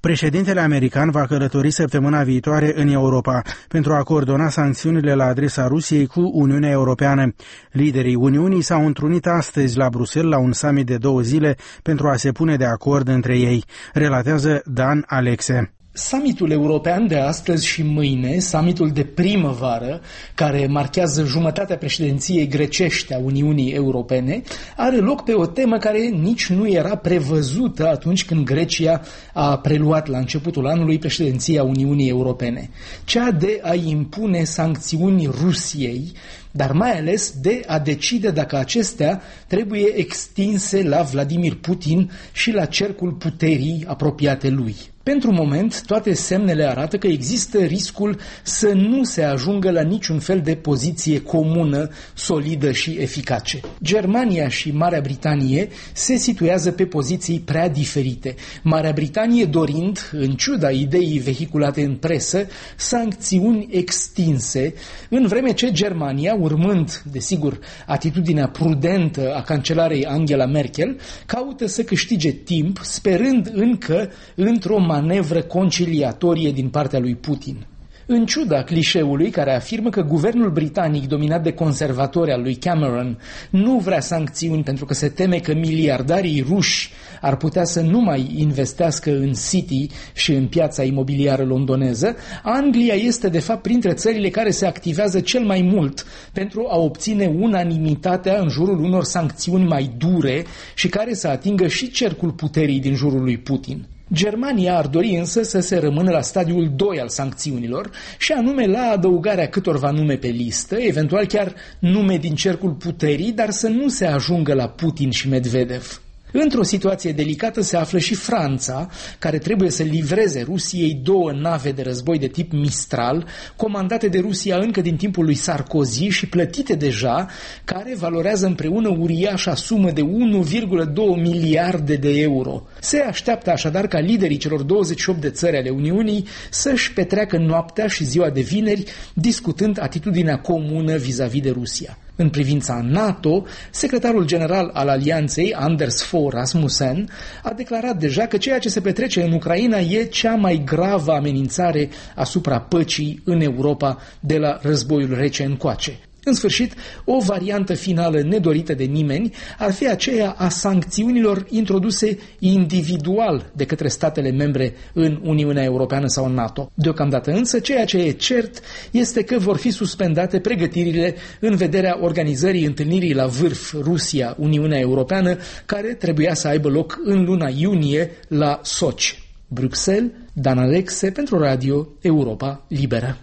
Președintele american va călători săptămâna viitoare în Europa pentru a coordona sancțiunile la adresa Rusiei cu Uniunea Europeană. Liderii Uniunii s-au întrunit astăzi la Bruxelles la un summit de 2 zile pentru a se pune de acord între ei, relatează Dan Alexe. Summitul european de astăzi și mâine, summitul de primăvară, care marchează jumătatea președinției grecești a Uniunii Europene, are loc pe o temă care nici nu era prevăzută atunci când Grecia a preluat la începutul anului președinția Uniunii Europene, cea de a impune sancțiuni Rusiei, dar mai ales de a decide dacă acestea trebuie extinse la Vladimir Putin și la cercul puterii apropiate lui. Pentru moment, toate semnele arată că există riscul să nu se ajungă la niciun fel de poziție comună, solidă și eficace. Germania și Marea Britanie se situează pe poziții prea diferite. Marea Britanie dorind, în ciuda ideii vehiculate în presă, sancțiuni extinse, în vreme ce Germania, urmând, desigur, atitudinea prudentă a cancelarei Angela Merkel, caută să câștige timp, sperând încă într-o manevră conciliatorie din partea lui Putin. În ciuda clișeului care afirmă că guvernul britanic dominat de conservatori al lui Cameron nu vrea sancțiuni pentru că se teme că miliardarii ruși ar putea să nu mai investească în City și în piața imobiliară londoneză, Anglia este de fapt printre țările care se activează cel mai mult pentru a obține unanimitatea în jurul unor sancțiuni mai dure și care să atingă și cercul puterii din jurul lui Putin. Germania ar dori însă să se rămână la stadiul 2 al sancțiunilor și anume la adăugarea câtorva nume pe listă, eventual chiar nume din cercul puterii, dar să nu se ajungă la Putin și Medvedev. Într-o situație delicată se află și Franța, care trebuie să livreze Rusiei 2 nave de război de tip Mistral, comandate de Rusia încă din timpul lui Sarkozy și plătite deja, care valorează împreună uriașa sumă de 1,2 miliarde de euro. Se așteaptă așadar ca liderii celor 28 de țări ale Uniunii să-și petreacă noaptea și ziua de vineri discutând atitudinea comună vis-a-vis de Rusia. În privința NATO, secretarul general al alianței, Anders Fogh Rasmussen, a declarat deja că ceea ce se petrece în Ucraina e cea mai gravă amenințare asupra păcii în Europa de la războiul rece încoace. În sfârșit, o variantă finală nedorită de nimeni ar fi aceea a sancțiunilor introduse individual de către statele membre în Uniunea Europeană sau în NATO. Deocamdată însă, ceea ce e cert este că vor fi suspendate pregătirile în vederea organizării întâlnirii la vârf Rusia-Uniunea Europeană, care trebuia să aibă loc în luna iunie la Sochi. Bruxelles, Dan Alexe pentru Radio Europa Liberă.